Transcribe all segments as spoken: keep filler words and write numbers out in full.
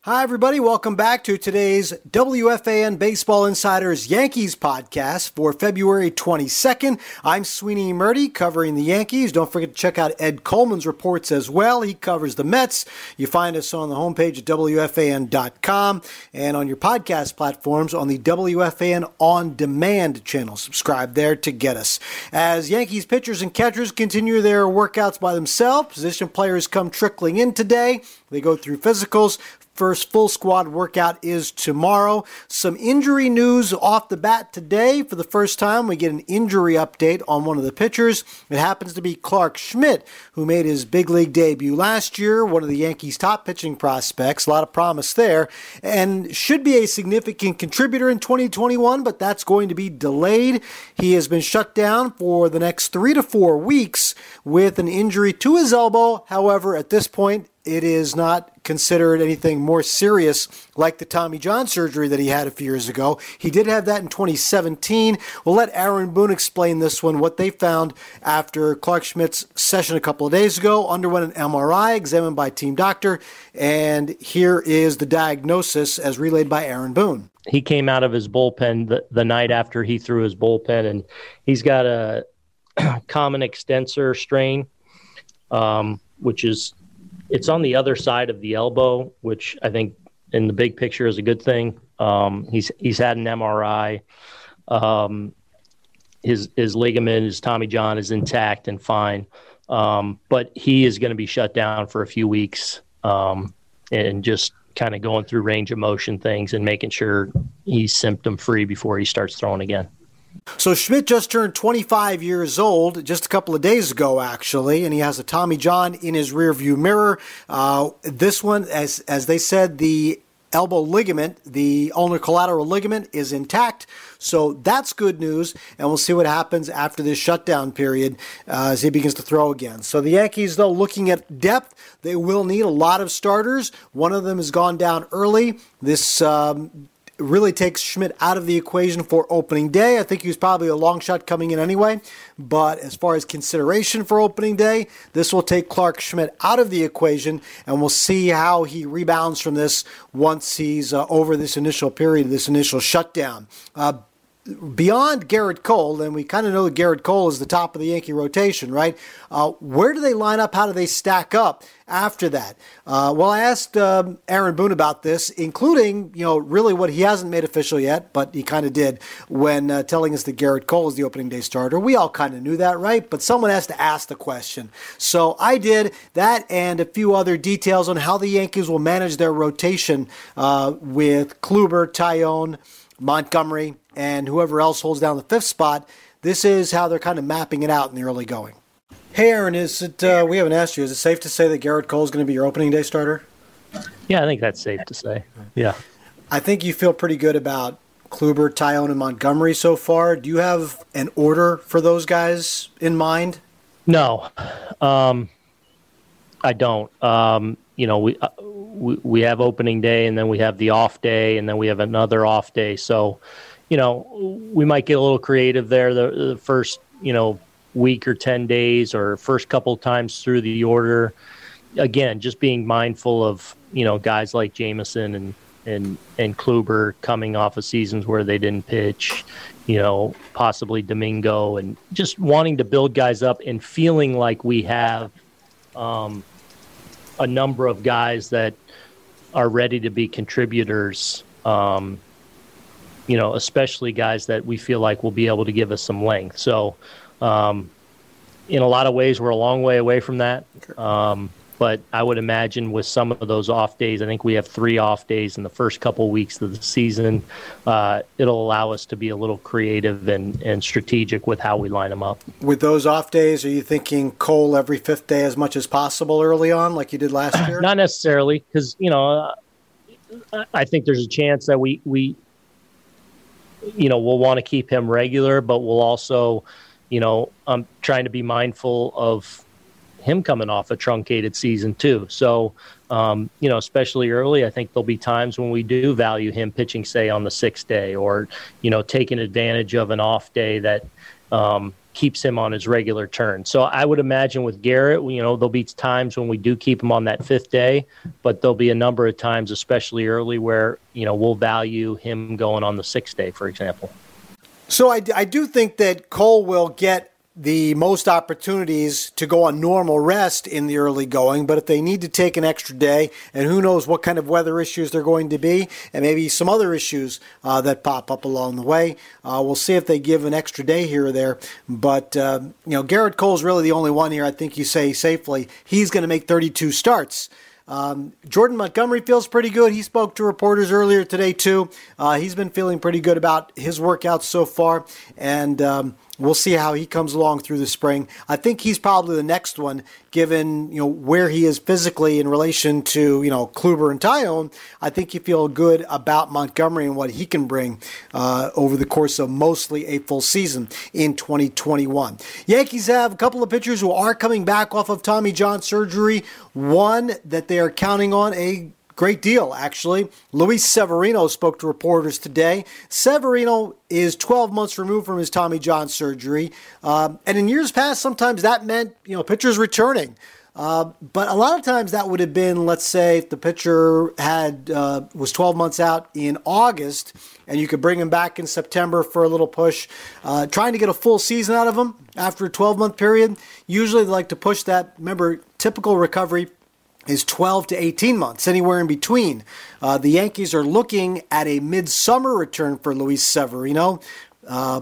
Hi, everybody. Welcome back to today's W F A N Baseball Insiders Yankees podcast for February twenty-second. I'm Sweeney Murdy covering the Yankees. Don't forget to check out Ed Coleman's reports as well. He covers the Mets. You find us on the homepage at W F A N dot com and on your podcast platforms on the W F A N On Demand channel. Subscribe there to get us. As Yankees pitchers and catchers continue their workouts by themselves, position players come trickling in today. They go through physicals. First full squad workout is tomorrow. Some injury news off the bat today. For the first time, we get an injury update on one of the pitchers. It happens to be Clarke Schmidt, who made his big league debut last year, one of the Yankees' top pitching prospects. A lot of promise there, and should be a significant contributor in twenty twenty-one, but that's going to be delayed. He has been shut down for the next three to four weeks with an injury to his elbow. However, at this point, it is not considered anything more serious like the Tommy John surgery that he had a few years ago. He did have that in twenty seventeen. We'll let Aaron Boone explain this one, what they found after Clarke Schmidt's session a couple of days ago. Underwent an M R I, examined by a team doctor, and here is the diagnosis as relayed by Aaron Boone. He came out of his bullpen the, the night after he threw his bullpen, and he's got a common extensor strain, um, which is it's on the other side of the elbow, which I think in the big picture is a good thing. Um, he's he's had an M R I. Um, his his ligament, his Tommy John, is intact and fine, um, but he is going to be shut down for a few weeks um, and just kind of going through range of motion things and making sure he's symptom free before he starts throwing again. So Schmidt just turned twenty-five years old just a couple of days ago, actually, and he has a Tommy John in his rearview mirror. Uh, this one, as as they said, the elbow ligament, the ulnar collateral ligament, is intact. So that's good news, and we'll see what happens after this shutdown period uh, as he begins to throw again. So the Yankees, though, looking at depth, they will need a lot of starters. One of them has gone down early. This um really takes Schmidt out of the equation for opening day. I think he was probably a long shot coming in anyway, but as far as consideration for opening day, this will take Clarke Schmidt out of the equation, and we'll see how he rebounds from this once he's uh, over this initial period, this initial shutdown. Uh, Beyond Gerrit Cole, and we kind of know that Gerrit Cole is the top of the Yankee rotation, right? Uh, where do they line up? How do they stack up after that? Uh, well, I asked um, Aaron Boone about this, including, you know, really what he hasn't made official yet, but he kind of did when uh, telling us that Gerrit Cole is the opening day starter. We all kind of knew that, right? But someone has to ask the question. So I did that and a few other details on how the Yankees will manage their rotation uh, with Kluber, Taillon, Montgomery, and whoever else holds down the fifth spot. This is how they're kind of mapping it out in the early going. Hey, Aaron, is it? Uh, we haven't asked you. Is it safe to say that Gerrit Cole is going to be your opening day starter? Yeah, I think that's safe to say. Yeah. I think you feel pretty good about Kluber, Taillon, and Montgomery so far. Do you have an order for those guys in mind? No, um, I don't. Um, you know, we, uh, we we have opening day, and then we have the off day, and then we have another off day. So, you know, we might get a little creative there the, the first, you know, week or ten days or first couple times through the order. Again, just being mindful of, you know, guys like Jameson and, and, and Kluber coming off of seasons where they didn't pitch, you know, possibly Domingo, and just wanting to build guys up and feeling like we have um, a number of guys that are ready to be contributors, um, you know, especially guys that we feel like will be able to give us some length. So, um, in a lot of ways, we're a long way away from that. Um, but I would imagine with some of those off days, I think we have three off days in the first couple weeks of the season. Uh, it'll allow us to be a little creative and, and strategic with how we line them up. With those off days, are you thinking Cole every fifth day as much as possible early on, like you did last year? Not necessarily, because, you know, uh, I think there's a chance that we, we you know, we'll want to keep him regular, but we'll also, you know, I'm trying to be mindful of him coming off a truncated season too. So, um, you know, especially early, I think there'll be times when we do value him pitching, say, on the sixth day, or, you know, taking advantage of an off day that, um, keeps him on his regular turn. So I would imagine with Garrett, you know, there'll be times when we do keep him on that fifth day, but there'll be a number of times, especially early, where, you know, we'll value him going on the sixth day, for example. So I, I do think that Cole will get the most opportunities to go on normal rest in the early going, but if they need to take an extra day, and who knows what kind of weather issues they're going to be, and maybe some other issues uh, that pop up along the way, uh, we'll see if they give an extra day here or there. But uh, you know, Garrett Cole's really the only one here. I think you say safely he's going to make thirty-two starts. Um, Jordan Montgomery feels pretty good. He spoke to reporters earlier today, too. Uh, he's been feeling pretty good about his workouts so far, and um, we'll see how he comes along through the spring. I think he's probably the next one, given you know where he is physically in relation to you know Kluber and Taillon. I think you feel good about Montgomery and what he can bring uh, over the course of mostly a full season in twenty twenty-one. Yankees have a couple of pitchers who are coming back off of Tommy John surgery. One that they are counting on a great deal, actually. Luis Severino spoke to reporters today. Severino is twelve months removed from his Tommy John surgery. Um, and in years past, sometimes that meant, you know, pitchers returning. Uh, but a lot of times that would have been, let's say, if the pitcher had uh, was twelve months out in August, and you could bring him back in September for a little push, uh, trying to get a full season out of him after a twelve-month period. Usually they like to push that. Remember, typical recovery is twelve to eighteen months, anywhere in between. Uh, the Yankees are looking at a midsummer return for Luis Severino, uh,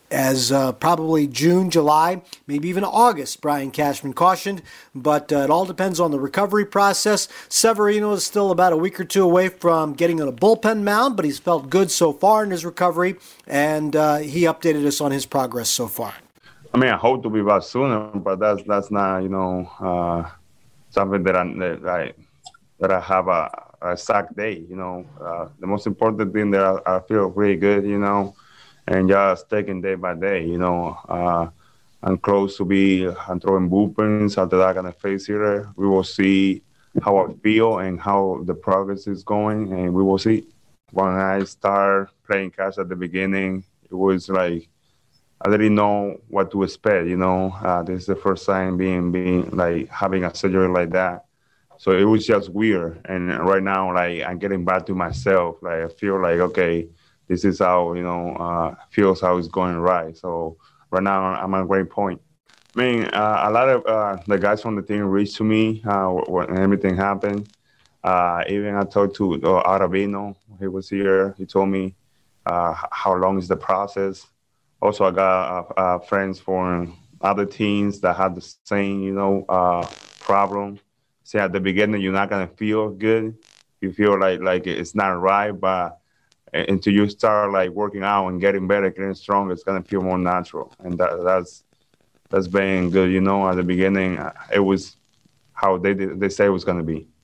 as uh, probably June, July, maybe even August, Brian Cashman cautioned. But uh, it all depends on the recovery process. Severino is still about a week or two away from getting on a bullpen mound, but he's felt good so far in his recovery, and uh, he updated us on his progress so far. I mean, I hope to be back sooner, but that's that's not, you know, uh, something that I, that I, that I have a, a exact day, you know. Uh, the most important thing that I, I feel really good, you know, and just taking day by day, you know. Uh, I'm close to be I'm throwing bullpens after that kind of phase here. We will see how I feel and how the progress is going, and we will see. When I start playing catch at the beginning, it was like I didn't know what to expect, you know. Uh, this is the first time being being like having a surgery like that. So it was just weird. And right now, like I'm getting back to myself. Like I feel like, okay, this is how, you know, uh, feels how it's going right. So right now I'm at a great point. I mean, uh, a lot of uh, the guys from the team reached to me uh, when everything happened. Uh, even I talked to uh, Aravino. He was here. He told me uh, how long is the process. Also, I got uh, uh, friends from other teams that had the same, you know, uh, problem. Say at the beginning, you're not gonna feel good. You feel like like it's not right, but until you start like working out and getting better, getting stronger, it's gonna feel more natural. And that, that's that's been good, you know. At the beginning, it was how they did, they say it was gonna be.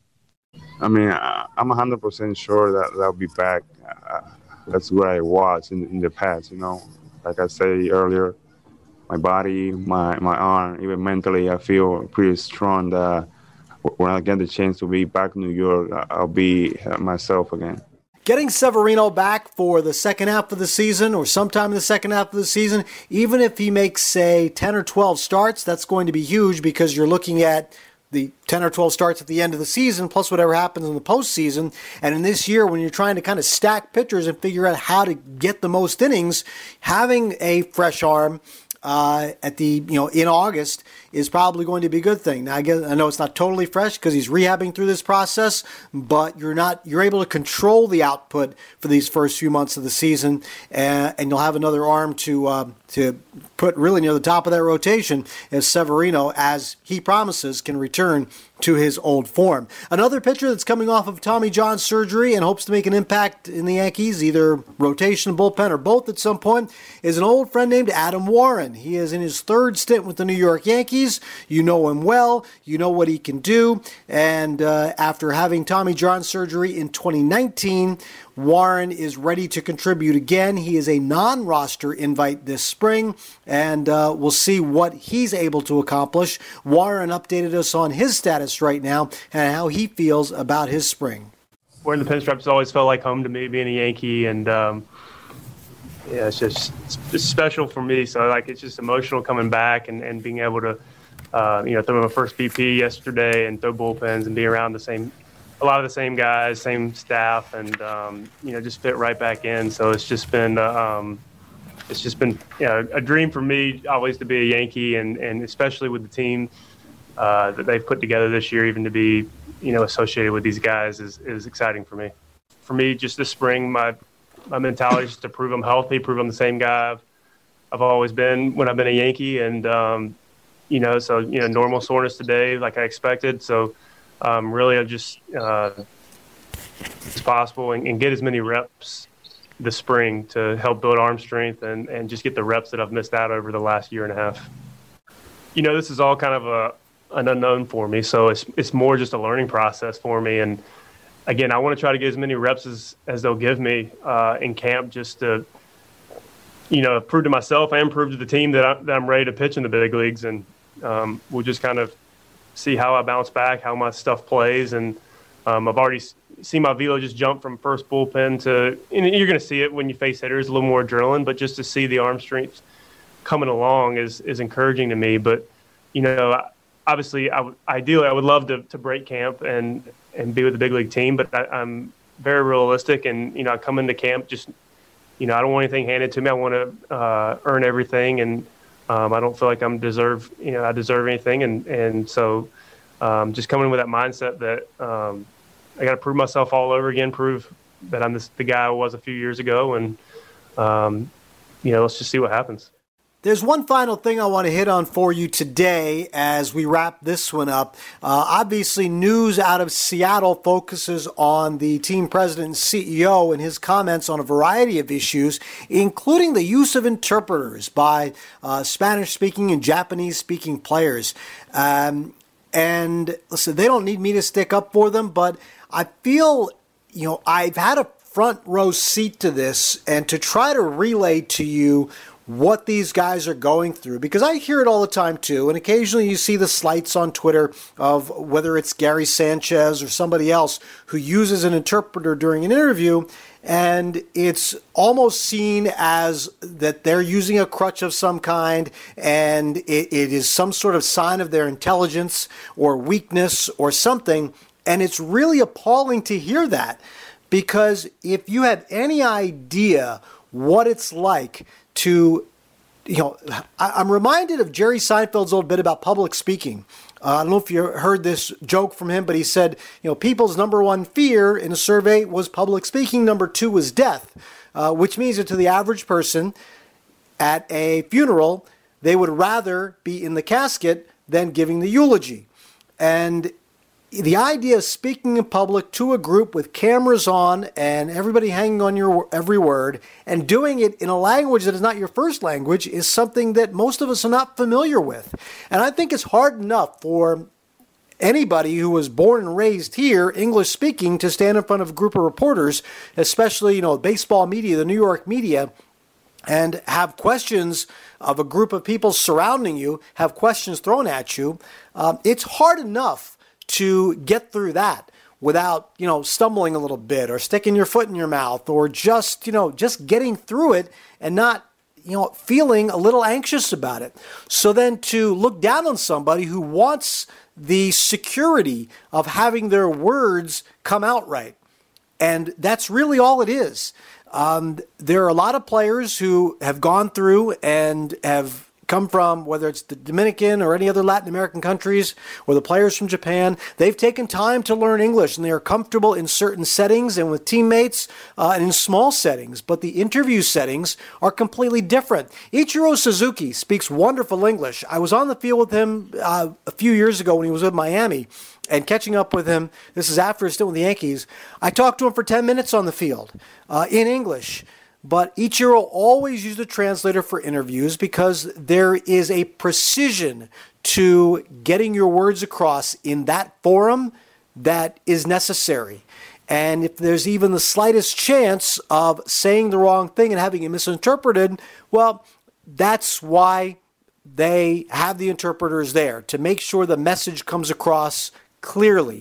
I mean, I'm one hundred percent sure that I'll be back. Uh, that's where I was in, in the past, you know. Like I said earlier, my body, my, my arm, even mentally, I feel pretty strong that when I get the chance to be back in New York, I'll be myself again. Getting Severino back for the second half of the season or sometime in the second half of the season, even if he makes, say, ten or twelve starts, that's going to be huge because you're looking at the ten or twelve starts at the end of the season, plus whatever happens in the postseason. And in this year, when you're trying to kind of stack pitchers and figure out how to get the most innings, having a fresh arm uh, at the you know in August is probably going to be a good thing. Now, I guess I know it's not totally fresh because he's rehabbing through this process, but you're not you're able to control the output for these first few months of the season, and, and you'll have another arm to uh, to put really near the top of that rotation as Severino, as he promises, can return to his old form. Another pitcher that's coming off of Tommy John surgery and hopes to make an impact in the Yankees, either rotation, bullpen, or both at some point, is an old friend named Adam Warren. He is in his third stint with the New York Yankees. You know him well. You know what he can do. And uh, after having Tommy John surgery in twenty nineteen, Warren is ready to contribute again. He is a non-roster invite this spring, and uh, we'll see what he's able to accomplish. Warren updated us on his status right now and how he feels about his spring. Wearing the pinstripes always felt like home to me, being a Yankee, and um, yeah, it's just it's special for me. So like it's just emotional coming back and, and being able to, uh, you know, throw my first B P yesterday and throw bullpens and be around the same, a lot of the same guys, same staff, and um, you know, just fit right back in. So it's just been, uh, um, it's just been you know, a dream for me always to be a Yankee, and, and especially with the team uh, that they've put together this year, even to be, you know, associated with these guys is, is exciting for me. For me, just this spring, my my mentality is just to prove I'm healthy, prove I'm the same guy I've, I've always been when I've been a Yankee, and um, you know, so you know, normal soreness today, like I expected. So um, really, I just uh, as possible and, and get as many reps this spring to help build arm strength and, and just get the reps that I've missed out over the last year and a half. You know, this is all kind of a an unknown for me, so it's it's more just a learning process for me. And again, I want to try to get as many reps as, as they'll give me uh, in camp, just to, you know, prove to myself and prove to the team that, I, that I'm ready to pitch in the big leagues. And um, we'll just kind of see how I bounce back, how my stuff plays. And um, I've already seen my velo just jump from first bullpen to, and you're going to see it when you face hitters, a little more adrenaline, but just to see the arm strength coming along is, is encouraging to me. But, you know, obviously, I w- ideally, I would love to, to break camp and, and be with the big league team, but I, I'm very realistic. And, you know, I come into camp just, you know, I don't want anything handed to me. I want to uh, earn everything. And um, I don't feel like I'm deserve, you know, I deserve anything. And, and so um, just coming with that mindset that um, I got to prove myself all over again, prove that I'm this, the guy I was a few years ago. And, um, you know, let's just see what happens. There's one final thing I want to hit on for you today as we wrap this one up. Uh, obviously, news out of Seattle focuses on the team president and C E O and his comments on a variety of issues, including the use of interpreters by uh, Spanish-speaking and Japanese-speaking players. Um, and listen, they don't need me to stick up for them, but I feel, you know, I've had a front row seat to this and to try to relay to you what these guys are going through, because I hear it all the time too, and occasionally you see the slights on Twitter of whether it's Gary Sanchez or somebody else who uses an interpreter during an interview, and it's almost seen as that they're using a crutch of some kind, and it, it is some sort of sign of their intelligence or weakness or something, and it's really appalling to hear that, because if you had any idea what it's like to, you know, I, I'm reminded of Jerry Seinfeld's old bit about public speaking. Uh, I don't know if you heard this joke from him, but he said, you know, people's number one fear in a survey was public speaking. Number two was death, uh, which means that to the average person at a funeral, they would rather be in the casket than giving the eulogy. And the idea of speaking in public to a group with cameras on and everybody hanging on your every word and doing it in a language that is not your first language is something that most of us are not familiar with. And I think it's hard enough for anybody who was born and raised here, English speaking, to stand in front of a group of reporters, especially, you know, baseball media, the New York media, and have questions of a group of people surrounding you, have questions thrown at you. Um, it's hard enough to get through that without, you know, stumbling a little bit or sticking your foot in your mouth or just, you know, just getting through it and not, you know, feeling a little anxious about it. So then to look down on somebody who wants the security of having their words come out right. And that's really all it is. Um, there are a lot of players who have gone through and have come from, whether it's the Dominican or any other Latin American countries, or the players from Japan, they've taken time to learn English, and they are comfortable in certain settings and with teammates uh, and in small settings. But the interview settings are completely different. Ichiro Suzuki speaks wonderful English. I was on the field with him uh, a few years ago when he was with Miami, and catching up with him, this is after his stint with the Yankees, I talked to him for ten minutes on the field uh, in English. But Ichiro always used a translator for interviews because there is a precision to getting your words across in that forum that is necessary. And if there's even the slightest chance of saying the wrong thing and having it misinterpreted, well, that's why they have the interpreters there, to make sure the message comes across clearly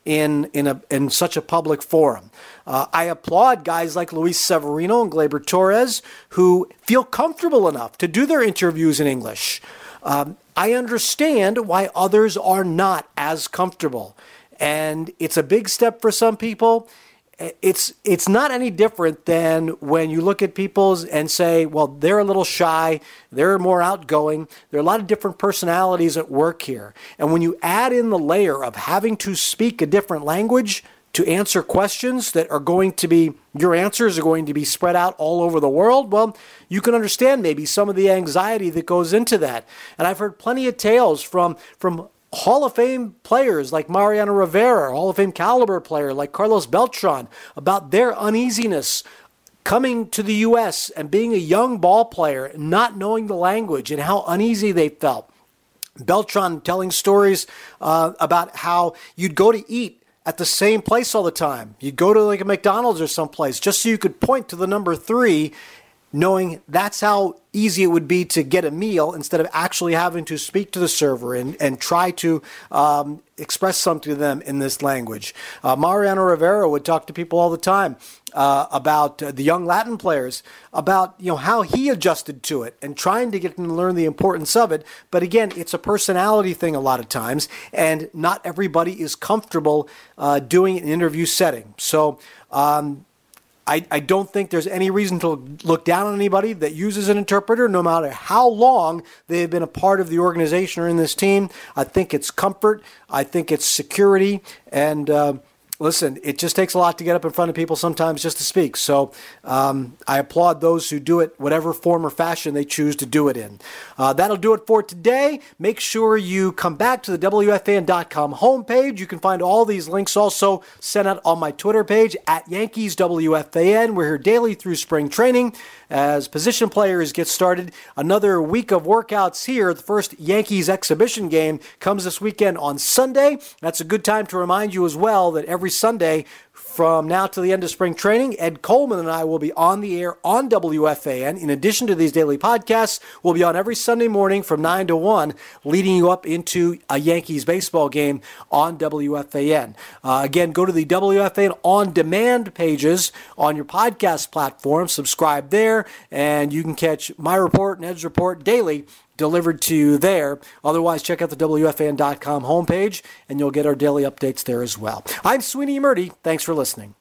in in a in such a public forum. Uh, I applaud guys like Luis Severino and Gleyber Torres who feel comfortable enough to do their interviews in English. Um, I understand why others are not as comfortable, and it's a big step for some people. It's it's not any different than when you look at people and say, well, they're a little shy, they're more outgoing. There are a lot of different personalities at work here. And when you add in the layer of having to speak a different language to answer questions that are going to be, your answers are going to be spread out all over the world, well, you can understand maybe some of the anxiety that goes into that. And I've heard plenty of tales from from Hall of Fame players like Mariano Rivera, Hall of Fame caliber player like Carlos Beltran, about their uneasiness coming to the U S and being a young ball player, not knowing the language and how uneasy they felt. Beltran telling stories uh, about how you'd go to eat at the same place all the time. You'd go to like a McDonald's or someplace just so you could point to the number three, knowing that's how easy it would be to get a meal instead of actually having to speak to the server and, and try to um, express something to them in this language. Uh, Mariano Rivera would talk to people all the time uh, about uh, the young Latin players, about you know how he adjusted to it and trying to get them to learn the importance of it. But again, it's a personality thing a lot of times, and not everybody is comfortable uh, doing an interview setting. So um I, I don't think there's any reason to look down on anybody that uses an interpreter, no matter how long they have been a part of the organization or in this team. I think it's comfort. I think it's security. And uh, listen, it just takes a lot to get up in front of people sometimes just to speak. So um, I applaud those who do it, whatever form or fashion they choose to do it in. Uh, that'll do it for today. Make sure you come back to the W F A N dot com homepage. You can find all these links also sent out on my Twitter page at Yankees W F A N. We're here daily through spring training as position players get started. Another week of workouts here. The first Yankees exhibition game comes this weekend on Sunday. That's a good time to remind you as well that every Sunday from now to the end of spring training, Ed Coleman and I will be on the air on W F A N. In addition to these daily podcasts, we'll be on every Sunday morning from nine to one, leading you up into a Yankees baseball game on W F A N. Uh, again, go to the W F A N on-demand pages on your podcast platform, subscribe there, and you can catch my report and Ed's report daily delivered to you there. Otherwise, check out the W F A N dot com homepage, and you'll get our daily updates there as well. I'm Sweeney Murdy. Thanks for listening.